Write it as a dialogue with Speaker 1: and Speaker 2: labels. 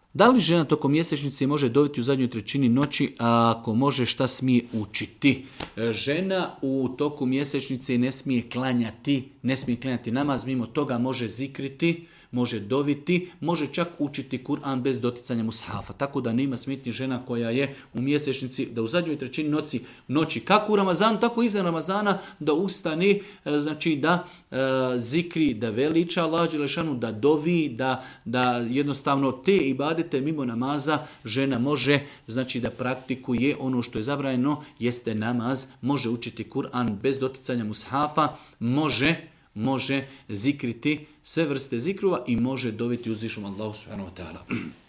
Speaker 1: Da li žena tokom mjesečnice može doviti u zadnjoj trećini noći, a ako može, šta smije učiti? Žena u toku mjesečnice ne smije klanjati namaz, mimo toga može zikriti, može doviti, može čak učiti Kur'an bez doticanja mushafa. Tako da nema smetnje žena koja je u mjesečnici, da u zadnjoj trećini noći kako u Ramazanu, tako i izvan Ramazana, da ustane, znači da zikri, da veliča Allah dželešanu, da dovi, da jednostavno te ibadete mimo namaza žena može, znači da praktikuje ono što je zabranjeno, jeste namaz, može učiti Kur'an bez doticanja mushafa, može zikriti sve vrste zikrova i može doviti uzvišenom Allahu subhanahu wa ta'ala.